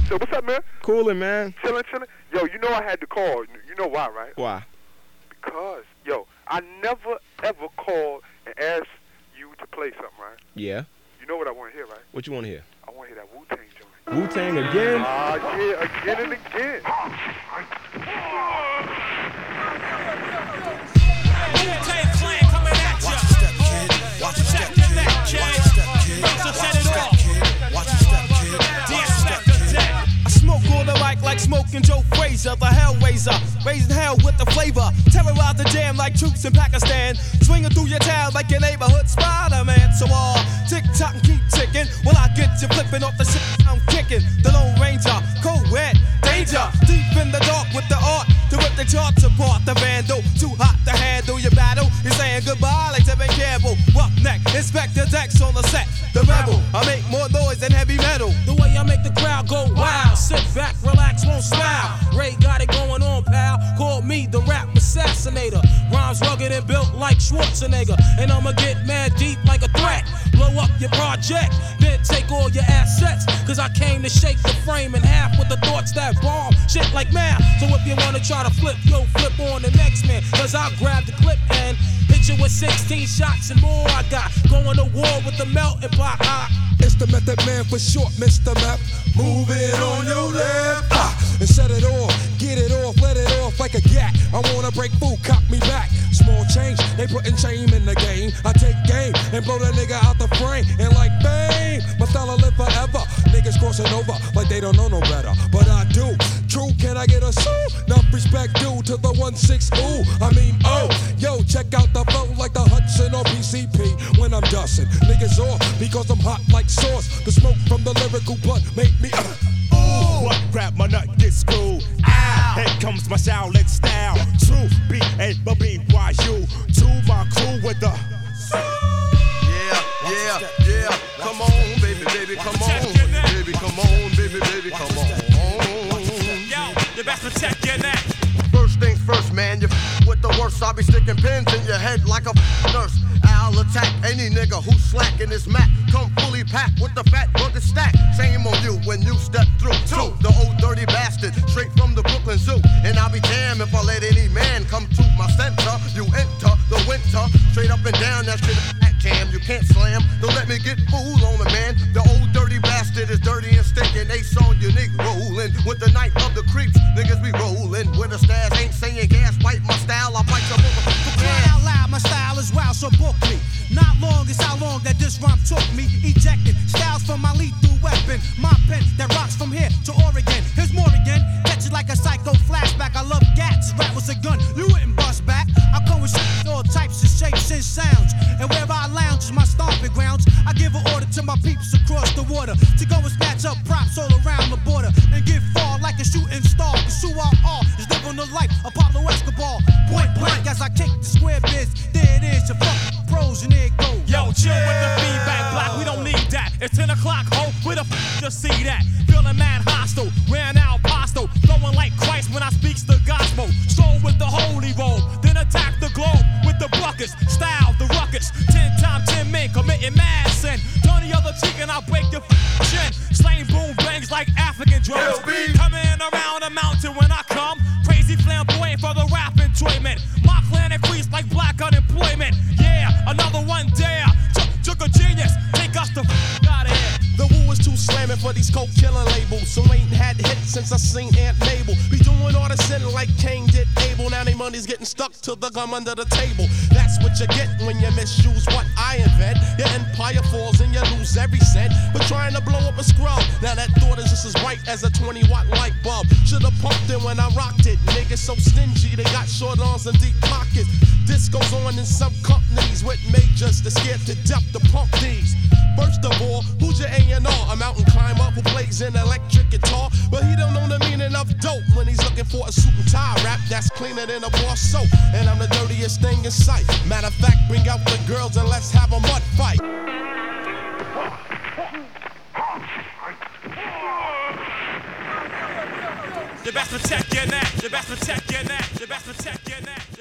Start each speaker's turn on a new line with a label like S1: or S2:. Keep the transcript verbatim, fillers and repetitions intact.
S1: So what's up, man?
S2: Coolin', man.
S1: Chillin', chillin'. Yo, you know I had to call. You know why, right?
S2: Why?
S1: Because, yo, I never, ever called and asked you to play something, right?
S2: Yeah.
S1: You know what I want to hear, right?
S2: What you want to hear?
S1: I want to hear that Wu-Tang joint.
S2: Wu-Tang again?
S1: Ah, uh, yeah, again and again.
S3: Wu-Tang Clan coming at ya.
S4: Watch your step, kid. Watch your step, kid. Watch your step, kid.
S3: So set
S4: Watch
S3: it
S4: your step,
S3: off.
S4: kid. Watch your step, kid. Watch your step, kid.
S3: I smoke on the mic like smoking Joe Frazier, the Hellraiser, raising hell with the flavor. Terrorize the jam like troops in Pakistan, swinging through your town like your neighborhood Spider-Man. So all uh, tick tock and keep ticking. Will I get you flipping off the shit I'm kicking? The Lone Ranger, co-ed, danger, deep in the dark with the art to rip the charts apart. The vandal, too hot to handle your battle. You're saying goodbye like Tevin Campbell. Roughneck, Inspector Dex on the set. The rebel, I make more noise than heavy metal. The way I make the crowd go wild. Sit back, relax, won't smile. Ray got it going on, pal. Call me the rap assassinator. Rhymes rugged and built like Schwarzenegger. And I'ma get mad deep like a threat. Blow up your project, then take all your assets. Cause I came to shake the frame in half with the thoughts that bomb shit like math. So if you wanna try to flip, yo, flip on the next man. Cause I'll grab the clip and hit you with sixteen shots and more. I got going to war with the melting pot. I
S4: It's the Method Man for short, Mister Map. Move it on your left, ah, and set it off, get it off, let it off like a gat. I wanna break food, cop me back. Small change, they putting shame in the game. I take game and blow that nigga out the frame. And like fame, my style will live forever. Niggas crossing over like they don't know no better, but I do. True, can I get a sue? Enough respect due to the one six ooh. I mean, oh, yo, check out the flow like the Hudson or P C P when I'm dusting. Niggas off because I'm hot like sauce. The smoke from the lyrical blunt make me uh,
S5: ooh. What grab my nut get screwed? Ow. Here comes my Shaolin style. True B A B Y U. To my crew with the
S6: yeah, yeah, yeah. Come on, baby, baby, come on, baby, come on, baby, baby, come on.
S3: Yo, you best protect your neck.
S6: First things first, man, you f- with the worst. I'll be sticking pins in your head like a f- nurse. I'll attack any nigga who's slacking this mat. Come fully packed with the fat rugged stack. Shame on you when you step through. Two, the old dirty bastard, straight from the Brooklyn Zoo. And I'll be damned if I let any man come to my center. You enter the winter, straight up and down that shit. Jam, you can't slam. Don't let me get fooled on the man. The old dirty bastard is dirty and stinking. They saw unique rolling with the night of the creeps. Niggas be rolling with the stairs. Ain't saying gas, bite my style. I bite your motherfucker.
S7: Cry out loud, my style is wild, so book me. Not long is how long that this rhyme took me. Ejecting styles from my lethal weapon. My pen that rocks from here to Oregon. Here's more again. Catch it like a psycho flashback. I love gats. Rap was a gun. You wouldn't bust back. I come with shit, all types of shapes and sounds. And wherever I lounge is my stomping grounds. I give an order to my peeps across the water to go and snatch up props all around the border and get far like a shooting star. Cause who I are is living the life of Pablo Escobar. Point blank as I kick the square biz. There it is, your fucking pros and there it goes.
S3: Yo, chill with the feedback block, we don't need that. It's ten o'clock, ho, where the f just see that? Feeling mad hostile, ran out postal, flowing like Christ when I speaks the gospel. Stroll with the holy roll, then attack the globe with the buckets. Style the ruckus, ten times ten men committing mad sin. Turn the other cheek and I'll break your f chin. Slaying boom bangs like African drums. Coming around the mountain when I come. Crazy flamboyant for the rap enjoyment. My clan increased like black unemployment. Yeah, another one dare. Took a genius, take us the f out of here.
S5: The woo is too slamming for these coke killing labels. So ain't had hits since I seen Aunt Mabel. Be doing all the sinning like Cain did Abel. Now they money's getting stuck to the gum under the table. That's what you get when you misuse what I invent. Your empire falls and you lose every cent. But trying to blow up a scrub. Now that thought is just as bright as a twenty watt light bulb. Should've pumped it when I rocked it. Niggas so stingy, they got short arms and deep pockets. This goes on in some companies with majors that scared to death to pump these. First of all, who's your A and R? A mountain climber who plays an electric guitar, but he don't know the meaning of dope when he's looking for a suit and tie rap that's cleaner than a bar soap. And I'm the dirtiest thing in sight. Matter of fact, bring out the girls and let's have a mud fight.
S3: You best protect your neck. You best protect your neck. You best protect your neck.